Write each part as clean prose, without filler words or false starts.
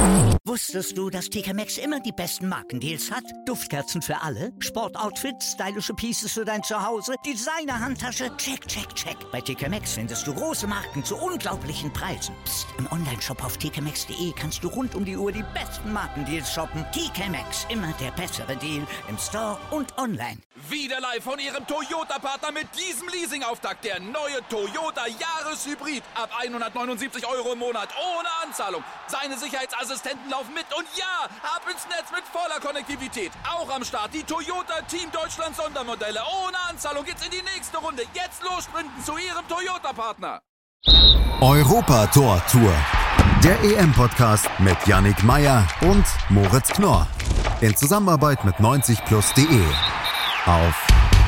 Wusstest du, dass TK Maxx immer die besten Markendeals hat? Duftkerzen für alle, Sportoutfits, stylische Pieces für dein Zuhause, Designer-Handtasche, check, check, check. Bei TK Maxx findest du große Marken zu unglaublichen Preisen. Psst. Im Onlineshop auf tkmaxx.de kannst du rund um die Uhr die besten Markendeals shoppen. TK Maxx, immer der bessere Deal im Store und online. Wieder live von Ihrem Toyota-Partner mit diesem Leasing-Auftakt. Der neue Toyota Jahreshybrid. Ab 179 € im Monat. Ohne Anzahlung. Seine Sicherheitsassistenten laufen mit. Und ja, ab ins Netz mit voller Konnektivität. Auch am Start die Toyota Team Deutschland Sondermodelle. Ohne Anzahlung geht's in die nächste Runde. Jetzt los sprinten zu Ihrem Toyota-Partner. Europa-Tor-Tour. Der EM-Podcast mit Yannick Meyer und Moritz Knorr. In Zusammenarbeit mit 90plus.de. Auf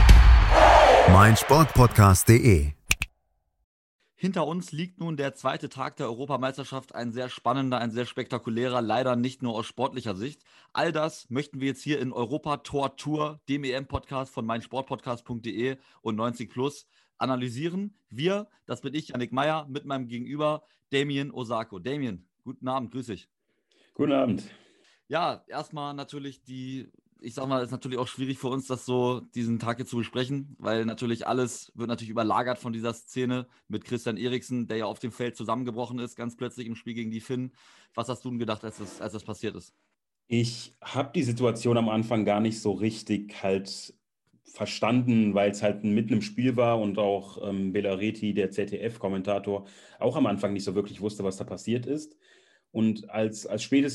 meinsportpodcast.de. Hinter uns liegt nun der zweite Tag der Europameisterschaft, ein sehr spannender, ein sehr spektakulärer, leider nicht nur aus sportlicher Sicht. All das möchten wir jetzt hier in Europa-Tor-Tour, dem EM-Podcast von meinsportpodcast.de und 90plus analysieren. Wir, das bin ich, Yannick Meyer, mit meinem Gegenüber Damien Osako. Damien, guten Abend, grüß dich. Guten Abend. Ja, erstmal natürlich ich sag mal, ist natürlich auch schwierig für uns, das so diesen Tag hier zu besprechen, weil natürlich alles wird natürlich überlagert von dieser Szene mit Christian Eriksen, der ja auf dem Feld zusammengebrochen ist, ganz plötzlich im Spiel gegen die Finnen. Was hast du denn gedacht, als das passiert ist? Ich habe die Situation am Anfang gar nicht so richtig halt verstanden, weil es halt mitten im Spiel war und auch Belareti, der ZDF-Kommentator, auch am Anfang nicht so wirklich wusste, was da passiert ist. Und als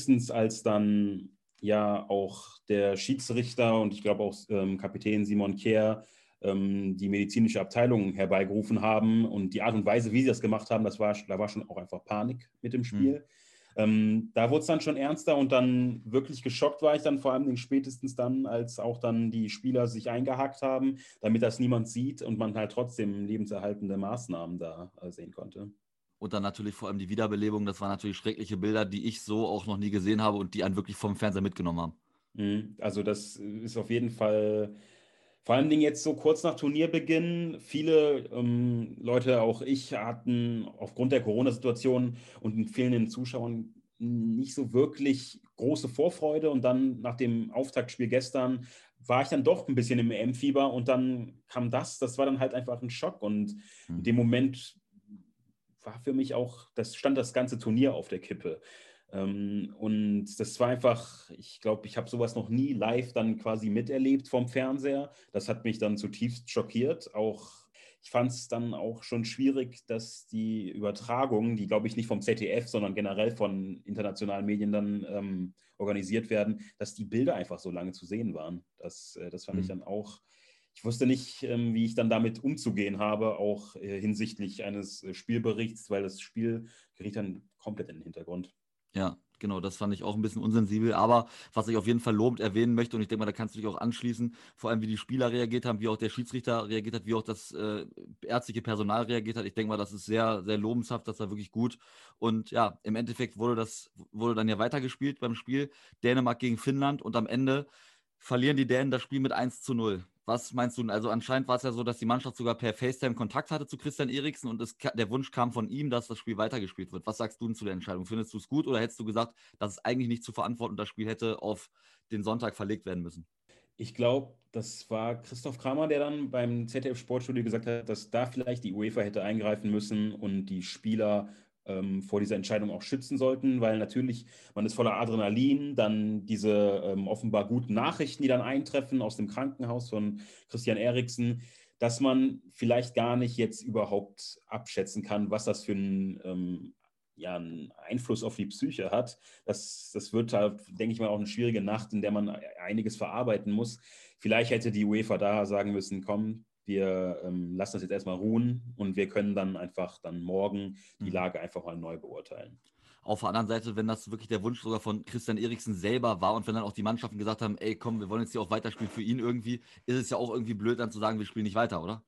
dann ja auch der Schiedsrichter und ich glaube auch Kapitän Simon Kjær die medizinische Abteilung herbeigerufen haben und die Art und Weise, wie sie das gemacht haben, da war schon auch einfach Panik mit dem Spiel. Da wurde es dann schon ernster und dann wirklich geschockt war ich dann vor allem spätestens dann, als auch dann die Spieler sich eingehakt haben, damit das niemand sieht und man halt trotzdem lebenserhaltende Maßnahmen da sehen konnte. Und dann natürlich vor allem die Wiederbelebung, das waren natürlich schreckliche Bilder, die ich so auch noch nie gesehen habe und die einen wirklich vom Fernseher mitgenommen haben. Also das ist auf jeden Fall, vor allen Dingen jetzt so kurz nach Turnierbeginn, viele Leute, auch ich, hatten aufgrund der Corona-Situation und den fehlenden Zuschauern nicht so wirklich große Vorfreude und dann nach dem Auftaktspiel gestern war ich dann doch ein bisschen im EM-Fieber und dann kam das war dann halt einfach ein Schock und in dem Moment war für mich auch, stand das ganze Turnier auf der Kippe. Und das war einfach, ich glaube, ich habe sowas noch nie live dann quasi miterlebt vom Fernseher. Das hat mich dann zutiefst schockiert. Ich fand es dann auch schon schwierig, dass die Übertragungen, die glaube ich nicht vom ZDF, sondern generell von internationalen Medien dann organisiert werden, dass die Bilder einfach so lange zu sehen waren. Das fand ich dann auch. Ich wusste nicht, wie ich dann damit umzugehen habe, auch hinsichtlich eines Spielberichts, weil das Spiel geriet dann komplett in den Hintergrund. Ja, genau, das fand ich auch ein bisschen unsensibel, aber was ich auf jeden Fall lobend erwähnen möchte, und ich denke mal, da kannst du dich auch anschließen, vor allem wie die Spieler reagiert haben, wie auch der Schiedsrichter reagiert hat, wie auch das ärztliche Personal reagiert hat. Ich denke mal, das ist sehr, sehr lobenshaft, das war wirklich gut. Und ja, im Endeffekt wurde dann ja weitergespielt beim Spiel Dänemark gegen Finnland und am Ende verlieren die Dänen das Spiel mit 1:0. Was meinst du? Also anscheinend war es ja so, dass die Mannschaft sogar per FaceTime Kontakt hatte zu Christian Eriksen und der Wunsch kam von ihm, dass das Spiel weitergespielt wird. Was sagst du denn zu der Entscheidung? Findest du es gut oder hättest du gesagt, dass es eigentlich nicht zu verantworten und das Spiel hätte auf den Sonntag verlegt werden müssen? Ich glaube, das war Christoph Kramer, der dann beim ZDF-Sportstudio gesagt hat, dass da vielleicht die UEFA hätte eingreifen müssen und die Spieler vor dieser Entscheidung auch schützen sollten, weil natürlich, man ist voller Adrenalin, dann diese offenbar guten Nachrichten, die dann eintreffen aus dem Krankenhaus von Christian Eriksen, dass man vielleicht gar nicht jetzt überhaupt abschätzen kann, was das für einen Einfluss auf die Psyche hat. Das wird halt, denke ich mal, auch eine schwierige Nacht, in der man einiges verarbeiten muss. Vielleicht hätte die UEFA da sagen müssen, komm, wir lassen das jetzt erstmal ruhen und wir können dann einfach morgen die Lage einfach mal neu beurteilen. Auf der anderen Seite, wenn das wirklich der Wunsch sogar von Christian Eriksen selber war und wenn dann auch die Mannschaften gesagt haben, ey komm, wir wollen jetzt hier auch weiterspielen für ihn irgendwie, ist es ja auch irgendwie blöd dann zu sagen, wir spielen nicht weiter, oder?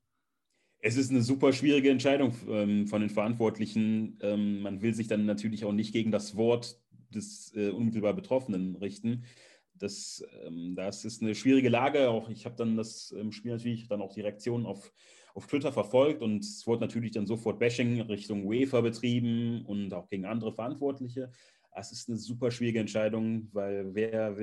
Es ist eine super schwierige Entscheidung von den Verantwortlichen. Man will sich dann natürlich auch nicht gegen das Wort des unmittelbar Betroffenen richten. Das ist eine schwierige Lage. Auch ich habe dann das Spiel natürlich dann auch die Reaktionen auf Twitter verfolgt und es wurde natürlich dann sofort Bashing Richtung UEFA betrieben und auch gegen andere Verantwortliche. Es ist eine super schwierige Entscheidung, weil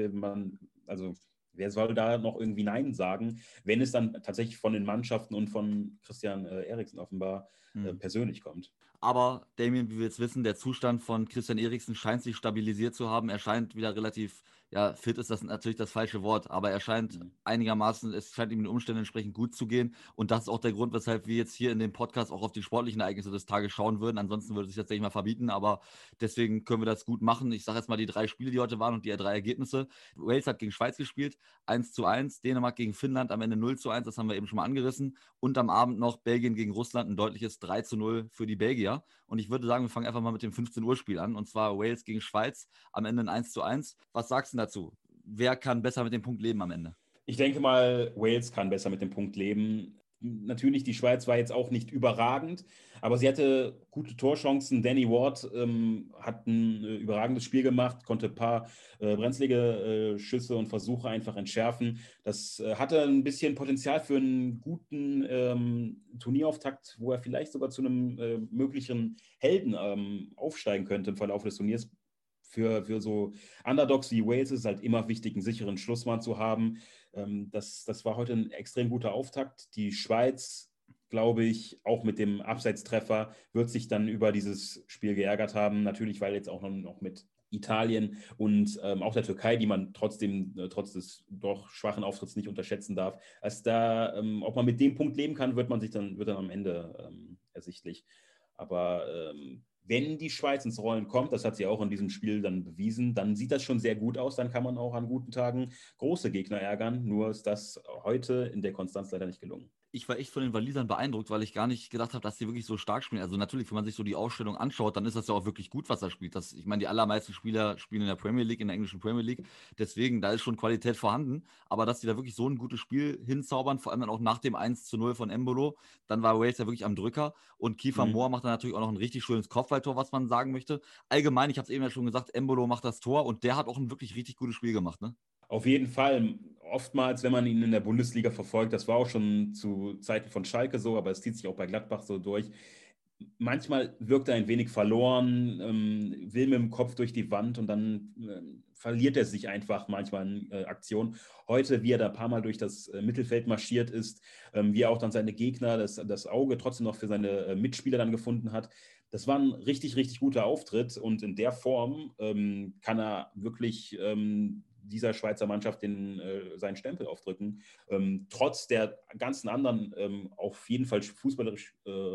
wer soll da noch irgendwie Nein sagen, wenn es dann tatsächlich von den Mannschaften und von Christian Eriksen offenbar persönlich kommt. Aber Damien, wie wir jetzt wissen, der Zustand von Christian Eriksen scheint sich stabilisiert zu haben. Er scheint wieder relativ, ja, fit ist das natürlich das falsche Wort, aber er scheint einigermaßen, es scheint ihm den Umständen entsprechend gut zu gehen. Und das ist auch der Grund, weshalb wir jetzt hier in dem Podcast auch auf die sportlichen Ereignisse des Tages schauen würden. Ansonsten würde es sich tatsächlich mal verbieten, aber deswegen können wir das gut machen. Ich sage jetzt mal die 3 Spiele, die heute waren und die 3 Ergebnisse. Wales hat gegen Schweiz gespielt, 1:1, Dänemark gegen Finnland am Ende 0:1, das haben wir eben schon mal angerissen. Und am Abend noch Belgien gegen Russland, ein deutliches 3:0 für die Belgier. Und ich würde sagen, wir fangen einfach mal mit dem 15 Uhr Spiel an. Und zwar Wales gegen Schweiz, am Ende ein 1:1. Was sagst du dazu? Wer kann besser mit dem Punkt leben am Ende? Ich denke mal, Wales kann besser mit dem Punkt leben. Natürlich, die Schweiz war jetzt auch nicht überragend, aber sie hatte gute Torchancen. Danny Ward hat ein überragendes Spiel gemacht, konnte ein paar brenzlige Schüsse und Versuche einfach entschärfen. Das hatte ein bisschen Potenzial für einen guten Turnierauftakt, wo er vielleicht sogar zu einem möglichen Helden aufsteigen könnte im Verlauf des Turniers. Für so Underdogs wie Wales ist es halt immer wichtig, einen sicheren Schlussmann zu haben. Das war heute ein extrem guter Auftakt. Die Schweiz, glaube ich, auch mit dem Abseitstreffer, wird sich dann über dieses Spiel geärgert haben. Natürlich, weil jetzt auch noch mit Italien und auch der Türkei, die man trotzdem, trotz des doch schwachen Auftritts nicht unterschätzen darf. Ob man mit dem Punkt leben kann, wird dann am Ende ersichtlich. Aber wenn die Schweiz ins Rollen kommt, das hat sie auch in diesem Spiel dann bewiesen, dann sieht das schon sehr gut aus. Dann kann man auch an guten Tagen große Gegner ärgern. Nur ist das heute in der Konstanz leider nicht gelungen. Ich war echt von den Walisern beeindruckt, weil ich gar nicht gedacht habe, dass die wirklich so stark spielen. Also natürlich, wenn man sich so die Aufstellung anschaut, dann ist das ja auch wirklich gut, was er spielt. Ich meine, die allermeisten Spieler spielen in der Premier League, in der englischen Premier League. Deswegen, da ist schon Qualität vorhanden. Aber dass die da wirklich so ein gutes Spiel hinzaubern, vor allem dann auch nach dem 1:0 von Embolo, dann war Wales ja wirklich am Drücker. Und Kiefer Moore macht dann natürlich auch noch ein richtig schönes Kopfballtor, was man sagen möchte. Allgemein, ich habe es eben ja schon gesagt, Embolo macht das Tor und der hat auch ein wirklich richtig gutes Spiel gemacht, ne? Auf jeden Fall. Oftmals, wenn man ihn in der Bundesliga verfolgt, das war auch schon zu Zeiten von Schalke so, aber es zieht sich auch bei Gladbach so durch. Manchmal wirkt er ein wenig verloren, will mit dem Kopf durch die Wand und dann verliert er sich einfach manchmal in Aktion. Heute, wie er da ein paar Mal durch das Mittelfeld marschiert ist, wie er auch dann seine Gegner, das Auge trotzdem noch für seine Mitspieler dann gefunden hat. Das war ein richtig, richtig guter Auftritt und in der Form kann er wirklich dieser Schweizer Mannschaft seinen Stempel aufdrücken. Trotz der ganzen anderen, auf jeden Fall fußballerisch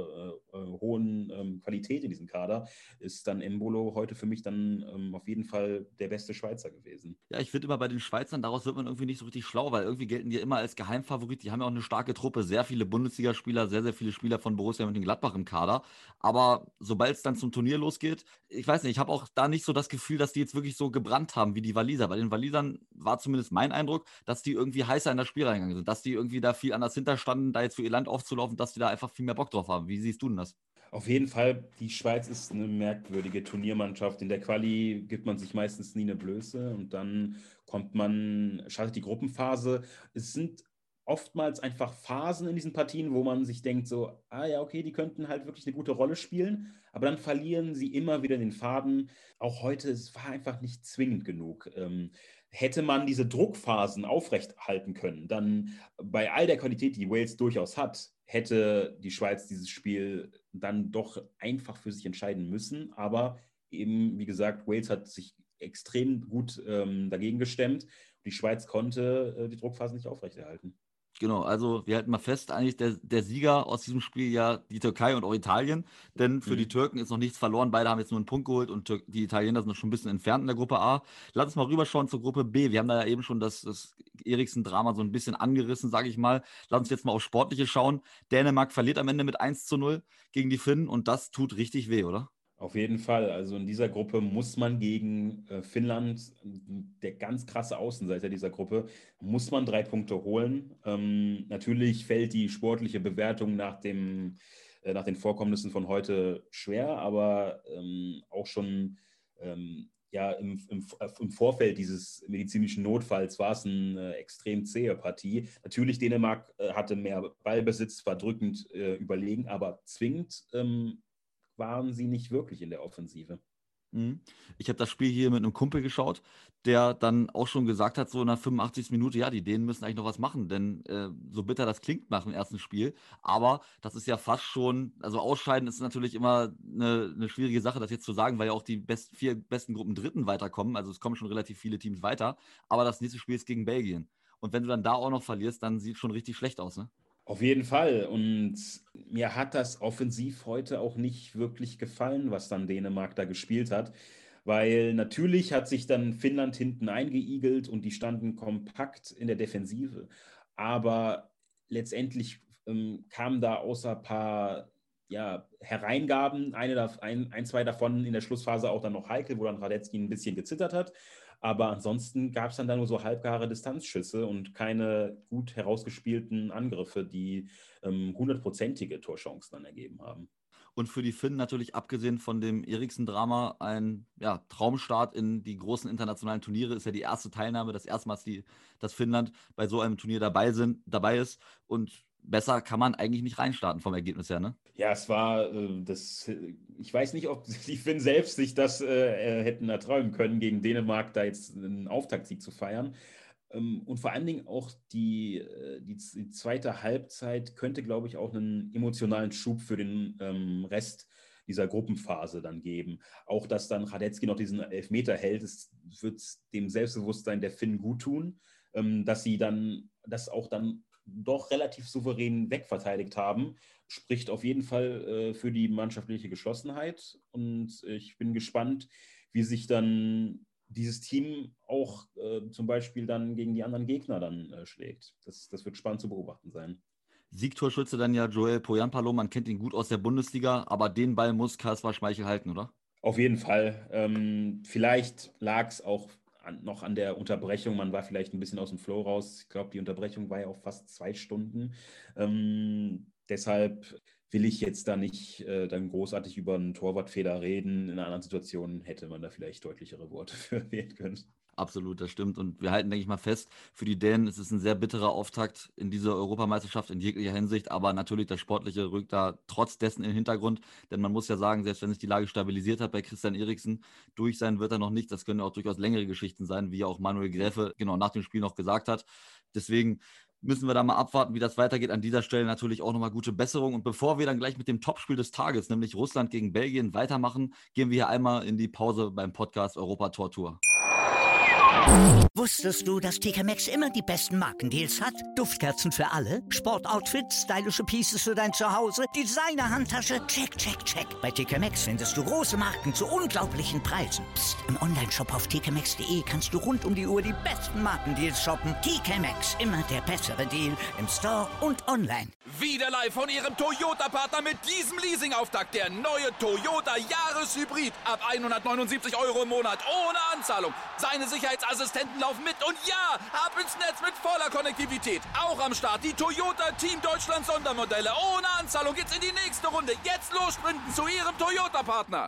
hohen Qualität in diesem Kader, ist dann Embolo heute für mich dann auf jeden Fall der beste Schweizer gewesen. Ja, ich finde immer bei den Schweizern, daraus wird man irgendwie nicht so richtig schlau, weil irgendwie gelten die immer als Geheimfavorit. Die haben ja auch eine starke Truppe, sehr viele Bundesligaspieler, sehr, sehr viele Spieler von Borussia Mönchengladbach im Kader. Aber sobald es dann zum Turnier losgeht, ich weiß nicht, ich habe auch da nicht so das Gefühl, dass die jetzt wirklich so gebrannt haben wie die Waliser. Bei den Walisern war zumindest mein Eindruck, dass die irgendwie heißer in das Spiel reingegangen sind, dass die irgendwie da viel anders hinterstanden, da jetzt für ihr Land aufzulaufen, dass die da einfach viel mehr Bock drauf haben. Wie siehst du denn das? Auf jeden Fall, die Schweiz ist eine merkwürdige Turniermannschaft. In der Quali gibt man sich meistens nie eine Blöße und dann schaltet die Gruppenphase. Es sind oftmals einfach Phasen in diesen Partien, wo man sich denkt so, ja, okay, die könnten halt wirklich eine gute Rolle spielen, aber dann verlieren sie immer wieder den Faden. Auch heute, es war einfach nicht zwingend genug. Hätte man diese Druckphasen aufrechthalten können, dann bei all der Qualität, die Wales durchaus hat, hätte die Schweiz dieses Spiel dann doch einfach für sich entscheiden müssen. Aber eben, wie gesagt, Wales hat sich extrem gut dagegen gestemmt. Die Schweiz konnte die Druckphase nicht aufrechterhalten. Genau, also wir halten mal fest, eigentlich der Sieger aus diesem Spiel ja die Türkei und auch Italien, denn für die Türken ist noch nichts verloren, beide haben jetzt nur einen Punkt geholt und die Italiener sind noch schon ein bisschen entfernt in der Gruppe A. Lass uns mal rüberschauen zur Gruppe B, wir haben da ja eben schon das Eriksen-Drama so ein bisschen angerissen, sage ich mal. Lass uns jetzt mal auf Sportliche schauen. Dänemark verliert am Ende mit 1:0 gegen die Finnen und das tut richtig weh, oder? Auf jeden Fall. Also in dieser Gruppe muss man gegen Finnland, der ganz krasse Außenseiter dieser Gruppe, muss man 3 Punkte holen. Natürlich fällt die sportliche Bewertung nach den Vorkommnissen von heute schwer, aber auch schon im Vorfeld dieses medizinischen Notfalls war es eine extrem zähe Partie. Natürlich, Dänemark hatte mehr Ballbesitz, war drückend überlegen, aber zwingend waren sie nicht wirklich in der Offensive. Mhm. Ich habe das Spiel hier mit einem Kumpel geschaut, der dann auch schon gesagt hat, so in der 85. Minute, ja, die Dänen müssen eigentlich noch was machen, denn so bitter das klingt nach dem ersten Spiel, aber das ist ja fast schon, also Ausscheiden ist natürlich immer eine schwierige Sache, das jetzt zu sagen, weil ja auch die vier besten Gruppen Dritten weiterkommen, also es kommen schon relativ viele Teams weiter, aber das nächste Spiel ist gegen Belgien. Und wenn du dann da auch noch verlierst, dann sieht es schon richtig schlecht aus, ne? Auf jeden Fall. Und mir hat das offensiv heute auch nicht wirklich gefallen, was dann Dänemark da gespielt hat. Weil natürlich hat sich dann Finnland hinten eingeigelt und die standen kompakt in der Defensive. Aber letztendlich kamen da außer ein paar Hereingaben, zwei davon in der Schlussphase auch dann noch heikel, wo dann Radetzky ein bisschen gezittert hat. Aber ansonsten gab es dann da nur so halbgare Distanzschüsse und keine gut herausgespielten Angriffe, die hundertprozentige Torchancen dann ergeben haben. Und für die Finnen natürlich, abgesehen von dem Eriksen-Drama, ein Traumstart in die großen internationalen Turniere. Ist ja die erste Teilnahme, das erste Mal, dass Finnland bei so einem Turnier dabei ist. Und besser kann man eigentlich nicht reinstarten vom Ergebnis her, ne? Ja, es war ich weiß nicht, ob die Finnen selbst sich das hätten erträumen können, gegen Dänemark da jetzt einen Auftaktsieg zu feiern. Und vor allen Dingen auch die zweite Halbzeit könnte, glaube ich, auch einen emotionalen Schub für den Rest dieser Gruppenphase dann geben. Auch, dass dann Radetzky noch diesen Elfmeter hält, das wird dem Selbstbewusstsein der Finnen gut tun, dass sie dann das auch dann doch relativ souverän wegverteidigt haben, spricht auf jeden Fall für die mannschaftliche Geschlossenheit. Und ich bin gespannt, wie sich dann dieses Team auch zum Beispiel dann gegen die anderen Gegner dann schlägt. Das wird spannend zu beobachten sein. Siegtorschütze dann ja Joel Poyampalo, man kennt ihn gut aus der Bundesliga, aber den Ball muss Kaspar Schmeichel halten, oder? Auf jeden Fall. Vielleicht lag es auch noch an der Unterbrechung. Man war vielleicht ein bisschen aus dem Flow raus. Ich glaube, die Unterbrechung war ja auch fast 2 Stunden. Deshalb will ich jetzt da nicht dann großartig über einen Torwartfehler reden. In einer anderen Situation hätte man da vielleicht deutlichere Worte für wählen können. Absolut, das stimmt. Und wir halten, denke ich mal, fest, für die Dänen ist es ein sehr bitterer Auftakt in dieser Europameisterschaft in jeglicher Hinsicht. Aber natürlich, das Sportliche rückt da trotz dessen in den Hintergrund. Denn man muss ja sagen, selbst wenn sich die Lage stabilisiert hat bei Christian Eriksen, durch sein wird er noch nicht. Das können ja auch durchaus längere Geschichten sein, wie ja auch Manuel Gräfe genau nach dem Spiel noch gesagt hat. Deswegen müssen wir da mal abwarten, wie das weitergeht. An dieser Stelle natürlich auch nochmal gute Besserung. Und bevor wir dann gleich mit dem Topspiel des Tages, nämlich Russland gegen Belgien, weitermachen, gehen wir hier einmal in die Pause beim Podcast Europa Tor Tour. Wusstest du, dass TK Maxx immer die besten Markendeals hat? Duftkerzen für alle, Sportoutfits, stylische Pieces für dein Zuhause, Designer-Handtasche, check, check, check. Bei TK Maxx findest du große Marken zu unglaublichen Preisen. Psst. Im Onlineshop auf tkmaxx.de kannst du rund um die Uhr die besten Markendeals shoppen. TK Maxx, immer der bessere Deal im Store und online. Wieder live von Ihrem Toyota-Partner mit diesem Leasing-Auftakt. Der neue Toyota Jahreshybrid. Ab 179 € im Monat. Ohne Anzahlung. Seine Sicherheitsassistenten laufen mit. Und ja, ab ins Netz mit voller Konnektivität. Auch am Start die Toyota Team Deutschland Sondermodelle. Ohne Anzahlung geht's in die nächste Runde. Jetzt los sprinten zu Ihrem Toyota-Partner.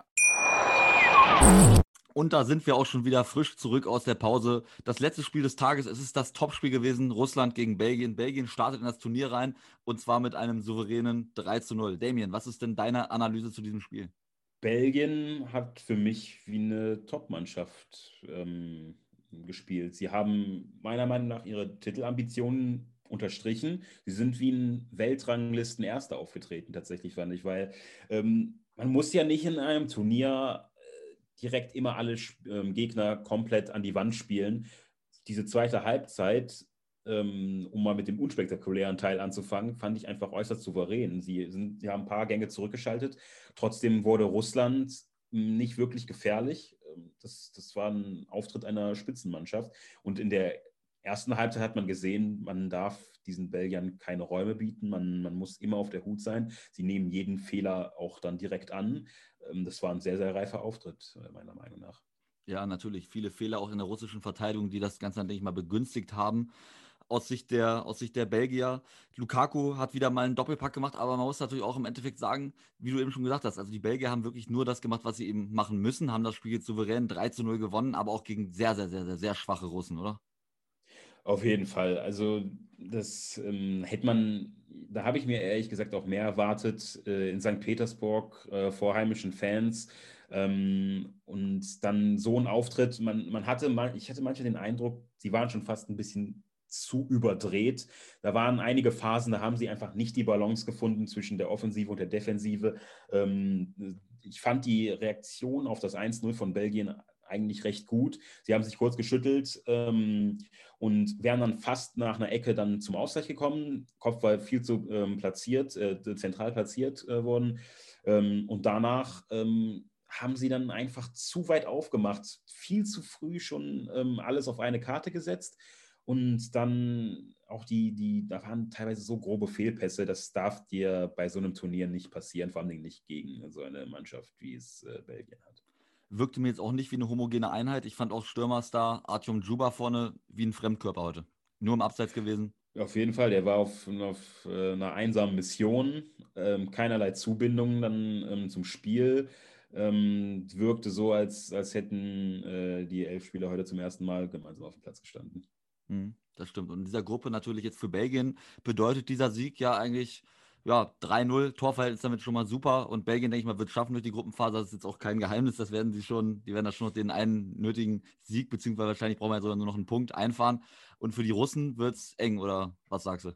Und da sind wir auch schon wieder frisch zurück aus der Pause. Das letzte Spiel des Tages, es ist das Topspiel gewesen, Russland gegen Belgien. Belgien startet in das Turnier rein und zwar mit einem souveränen 3:0. Damien, was ist denn deine Analyse zu diesem Spiel? Belgien hat für mich wie eine Top-Mannschaft gespielt. Sie haben meiner Meinung nach ihre Titelambitionen unterstrichen. Sie sind wie ein Weltranglisten-Erster aufgetreten, tatsächlich, fand ich, weil man muss ja nicht in einem Turnier direkt immer alle Gegner komplett an die Wand spielen. Diese zweite Halbzeit, um mal mit dem unspektakulären Teil anzufangen, fand ich einfach äußerst souverän. Sie haben ein paar Gänge zurückgeschaltet. Trotzdem wurde Russland nicht wirklich gefährlich. Das war ein Auftritt einer Spitzenmannschaft. Und in der ersten Halbzeit hat man gesehen, man darf diesen Belgiern keine Räume bieten. Man muss immer auf der Hut sein. Sie nehmen jeden Fehler auch dann direkt an. Das war ein sehr, sehr reifer Auftritt, meiner Meinung nach. Ja, natürlich. Viele Fehler auch in der russischen Verteidigung, die das Ganze, denke ich mal, begünstigt haben. Aus Sicht der Belgier. Lukaku hat wieder mal einen Doppelpack gemacht, aber man muss natürlich auch im Endeffekt sagen, wie du eben schon gesagt hast, also die Belgier haben wirklich nur das gemacht, was sie eben machen müssen, haben das Spiel jetzt souverän 3:0 gewonnen, aber auch gegen sehr, sehr, sehr, sehr, sehr schwache Russen, oder? Auf jeden Fall. Also das da habe ich mir ehrlich gesagt auch mehr erwartet in St. Petersburg vor heimischen Fans. Und dann so ein Auftritt, ich hatte manchmal den Eindruck, sie waren schon fast ein bisschen zu überdreht. Da waren einige Phasen, da haben sie einfach nicht die Balance gefunden zwischen der Offensive und der Defensive. Ich fand die Reaktion auf das 1-0 von Belgien eigentlich recht gut. Sie haben sich kurz geschüttelt und wären dann fast nach einer Ecke dann zum Ausgleich gekommen. Kopf war viel zu zentral platziert worden. Und danach haben sie dann einfach zu weit aufgemacht, viel zu früh schon alles auf eine Karte gesetzt. Und dann auch da waren teilweise so grobe Fehlpässe, das darf dir bei so einem Turnier nicht passieren, vor allem nicht gegen so eine Mannschaft, wie es Belgien hat. Wirkte mir jetzt auch nicht wie eine homogene Einheit. Ich fand auch Stürmerstar Artyom Djuba vorne wie ein Fremdkörper heute. Nur im Abseits gewesen. Auf jeden Fall, der war auf einer einsamen Mission, keinerlei Zubindung dann zum Spiel. Wirkte so, als hätten die 11 Spieler heute zum ersten Mal gemeinsam auf dem Platz gestanden. Das stimmt. Und in dieser Gruppe natürlich jetzt für Belgien bedeutet dieser Sieg ja eigentlich 3-0. Torverhältnis damit schon mal super. Und Belgien, denke ich mal, wird schaffen durch die Gruppenphase. Das ist jetzt auch kein Geheimnis. Die werden da schon noch den einen nötigen Sieg, beziehungsweise wahrscheinlich brauchen wir sogar nur noch einen Punkt einfahren. Und für die Russen wird es eng, oder was sagst du?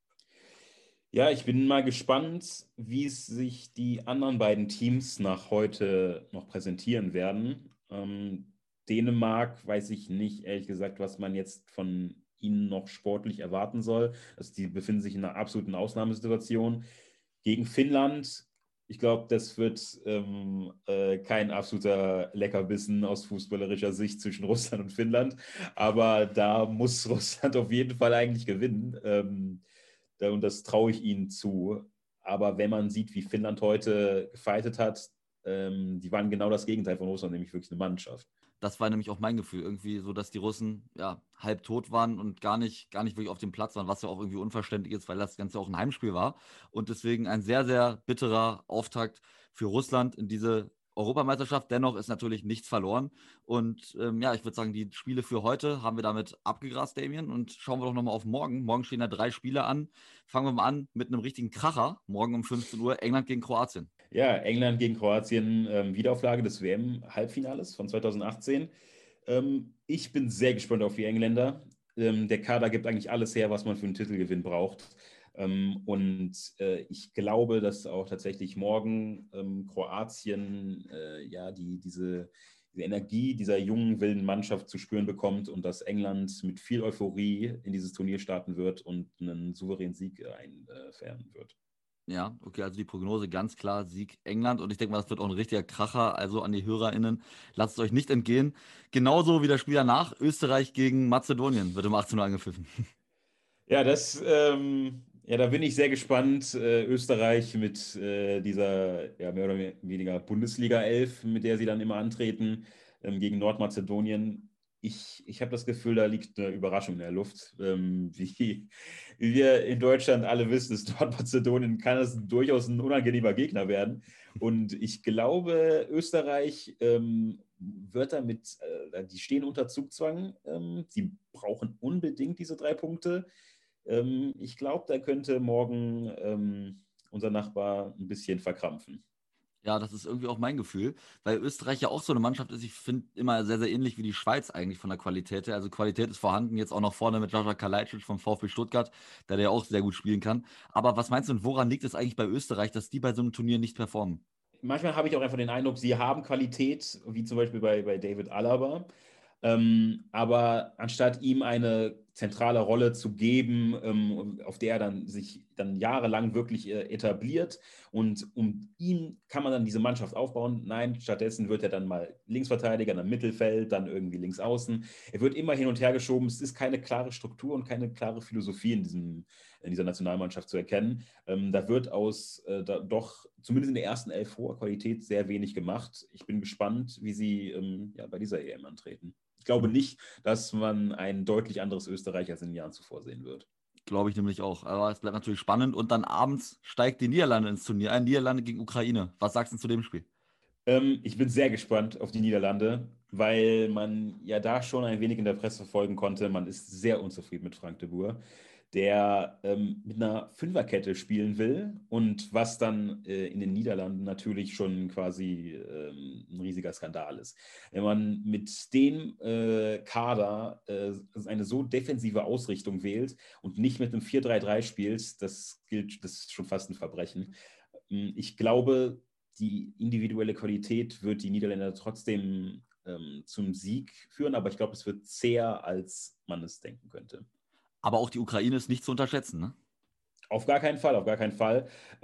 Ja, ich bin mal gespannt, wie es sich die anderen beiden Teams nach heute noch präsentieren werden. Dänemark weiß ich nicht, ehrlich gesagt, was man jetzt von ihnen noch sportlich erwarten soll. Also die befinden sich in einer absoluten Ausnahmesituation. Gegen Finnland, ich glaube, das wird kein absoluter Leckerbissen aus fußballerischer Sicht zwischen Russland und Finnland. Aber da muss Russland auf jeden Fall eigentlich gewinnen. Und das traue ich ihnen zu. Aber wenn man sieht, wie Finnland heute gefightet hat, die waren genau das Gegenteil von Russland, nämlich wirklich eine Mannschaft. Das war nämlich auch mein Gefühl, irgendwie so, dass die Russen halb tot waren und gar nicht wirklich auf dem Platz waren, was ja auch irgendwie unverständlich ist, weil das Ganze auch ein Heimspiel war. Und deswegen ein sehr, sehr bitterer Auftakt für Russland in diese Europameisterschaft. Dennoch ist natürlich nichts verloren. Und ich würde sagen, die Spiele für heute haben wir damit abgegrast, Damien. Und schauen wir doch nochmal auf morgen. Morgen stehen da 3 Spiele an. Fangen wir mal an mit einem richtigen Kracher. Morgen um 15 Uhr England gegen Kroatien. Ja, England gegen Kroatien, Wiederauflage des WM-Halbfinales von 2018. Ich bin sehr gespannt auf die Engländer. Der Kader gibt eigentlich alles her, was man für einen Titelgewinn braucht. Ich glaube, dass auch tatsächlich morgen Kroatien diese Energie dieser jungen, wilden Mannschaft zu spüren bekommt und dass England mit viel Euphorie in dieses Turnier starten wird und einen souveränen Sieg einfähren wird. Ja, okay, also die Prognose ganz klar, Sieg England. Und ich denke mal, das wird auch ein richtiger Kracher. Also an die HörerInnen, lasst es euch nicht entgehen. Genauso wie das Spiel danach, Österreich gegen Mazedonien, wird um 18 Uhr angepfiffen. Ja, da bin ich sehr gespannt. Österreich mit dieser mehr oder weniger Bundesliga 11, mit der sie dann immer antreten, gegen Nordmazedonien. Ich habe das Gefühl, da liegt eine Überraschung in der Luft. Wie wir in Deutschland alle wissen, ist Nordmazedonien kann es durchaus ein unangenehmer Gegner werden. Und ich glaube, Österreich wird damit, die stehen unter Zugzwang. Sie brauchen unbedingt diese 3 Punkte. Ich glaube, da könnte morgen unser Nachbar ein bisschen verkrampfen. Ja, das ist irgendwie auch mein Gefühl, weil Österreich ja auch so eine Mannschaft ist, ich finde immer sehr, sehr ähnlich wie die Schweiz eigentlich von der Qualität her. Also Qualität ist vorhanden, jetzt auch noch vorne mit Joshua Kalajdzic vom VfB Stuttgart, der ja auch sehr gut spielen kann. Aber was meinst du, und woran liegt es eigentlich bei Österreich, dass die bei so einem Turnier nicht performen? Manchmal habe ich auch einfach den Eindruck, sie haben Qualität, wie zum Beispiel bei David Alaba. Aber anstatt ihm eine zentrale Rolle zu geben, auf der er dann sich dann jahrelang wirklich etabliert und um ihn kann man dann diese Mannschaft aufbauen. Nein, stattdessen wird er dann mal Linksverteidiger, dann Mittelfeld, dann irgendwie links außen. Er wird immer hin und her geschoben. Es ist keine klare Struktur und keine klare Philosophie in dieser Nationalmannschaft zu erkennen. Da wird doch zumindest in der ersten 11 hoher Qualität sehr wenig gemacht. Ich bin gespannt, wie sie bei dieser EM antreten. Ich glaube nicht, dass man ein deutlich anderes Österreich als in den Jahren zuvor sehen wird. Glaube ich nämlich auch. Aber es bleibt natürlich spannend. Und dann abends steigt die Niederlande ins Turnier ein. Niederlande gegen Ukraine. Was sagst du zu dem Spiel? Ich bin sehr gespannt auf die Niederlande, weil man ja da schon ein wenig in der Presse verfolgen konnte. Man ist sehr unzufrieden mit Frank de Boer. der mit einer Fünferkette spielen will und was dann in den Niederlanden natürlich schon quasi ein riesiger Skandal ist. Wenn man mit dem Kader eine so defensive Ausrichtung wählt und nicht mit einem 4-3-3 spielt, das ist schon fast ein Verbrechen. Ich glaube, die individuelle Qualität wird die Niederländer trotzdem zum Sieg führen, aber ich glaube, es wird zäher, als man es denken könnte. Aber auch die Ukraine ist nicht zu unterschätzen, ne? Auf gar keinen Fall, auf gar keinen Fall.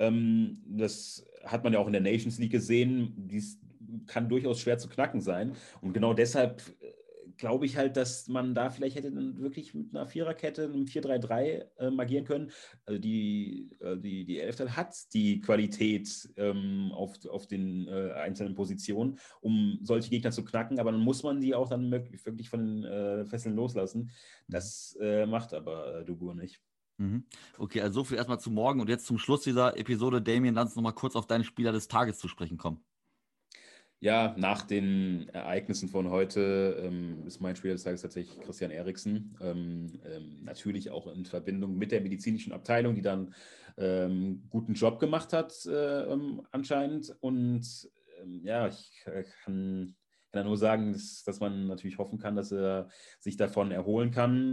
Das hat man ja auch in der Nations League gesehen. Dies kann durchaus schwer zu knacken sein. Und genau deshalb glaube ich halt, dass man da vielleicht hätte dann wirklich mit einer Viererkette, einem 4-3-3 agieren können. Also die Elftal hat die Qualität auf den einzelnen Positionen, um solche Gegner zu knacken, aber dann muss man die auch dann wirklich von den Fesseln loslassen. Das macht aber Dubourg nicht. Okay, also so viel erstmal zu morgen und jetzt zum Schluss dieser Episode, Damien, lass uns nochmal kurz auf deinen Spieler des Tages zu sprechen kommen. Ja, nach den Ereignissen von heute ist mein Spieler des Tages tatsächlich Christian Eriksen. Natürlich auch in Verbindung mit der medizinischen Abteilung, die dann guten Job gemacht hat anscheinend. Und ja, ich kann ja nur sagen, dass man natürlich hoffen kann, dass er sich davon erholen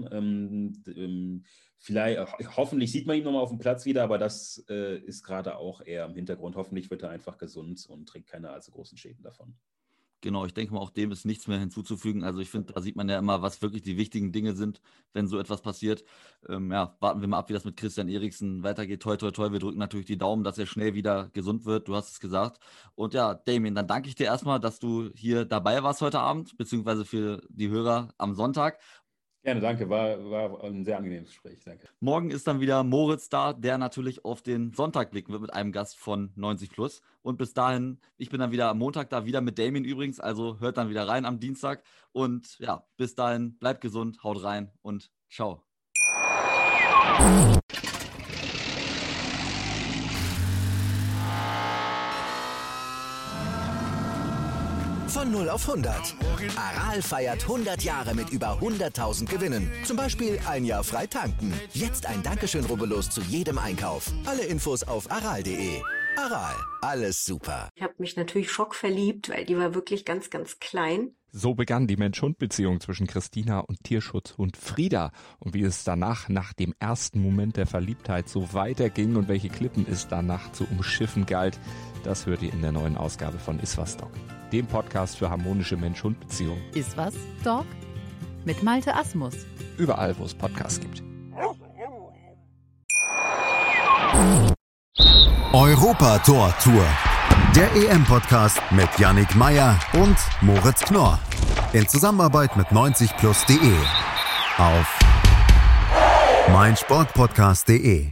kann. Hoffentlich sieht man ihn nochmal auf dem Platz wieder, aber das ist gerade auch eher im Hintergrund. Hoffentlich wird er einfach gesund und trägt keine allzu großen Schäden davon. Genau, ich denke mal, auch dem ist nichts mehr hinzuzufügen. Also ich finde, da sieht man ja immer, was wirklich die wichtigen Dinge sind, wenn so etwas passiert. Warten wir mal ab, wie das mit Christian Eriksen weitergeht. Toi, toi, toi. Wir drücken natürlich die Daumen, dass er schnell wieder gesund wird. Du hast es gesagt. Und ja, Damien, dann danke ich dir erstmal, dass du hier dabei warst heute Abend, beziehungsweise für die Hörer am Sonntag. Gerne, danke. War ein sehr angenehmes Gespräch. Danke. Morgen ist dann wieder Moritz da, der natürlich auf den Sonntag blicken wird mit einem Gast von 90+. Und bis dahin, ich bin dann wieder am Montag da, wieder mit Damien übrigens. Also hört dann wieder rein am Dienstag. Und ja, bis dahin, bleibt gesund, haut rein und ciao. Von 0 auf 100. Aral feiert 100 Jahre mit über 100.000 Gewinnen. Zum Beispiel ein Jahr frei tanken. Jetzt ein Dankeschön, rubbellos zu jedem Einkauf. Alle Infos auf aral.de. Aral, alles super. Ich habe mich natürlich schockverliebt, weil die war wirklich ganz, ganz klein. So begann die Mensch-Hund-Beziehung zwischen Christina und Tierschutzhund Frieda. Und wie es danach, nach dem ersten Moment der Verliebtheit, so weiterging und welche Klippen es danach zu umschiffen galt, das hört ihr in der neuen Ausgabe von Iswas Dog, dem Podcast für harmonische Mensch-Hund-Beziehungen. Iswas Dog mit Malte Asmus. Überall, wo es Podcasts gibt. Europa-Tor-Tour. Der EM-Podcast mit Yannick Meyer und Moritz Knorr. In Zusammenarbeit mit 90plus.de. Auf meinsportpodcast.de.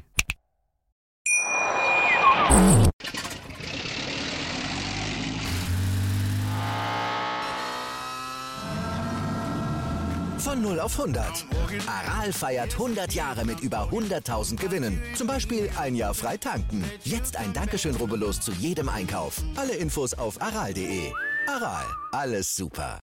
Von 0 auf 100. Aral feiert 100 Jahre mit über 100.000 Gewinnen. Zum Beispiel ein Jahr frei tanken. Jetzt ein Dankeschön, rubbellos zu jedem Einkauf. Alle Infos auf aral.de. Aral, alles super.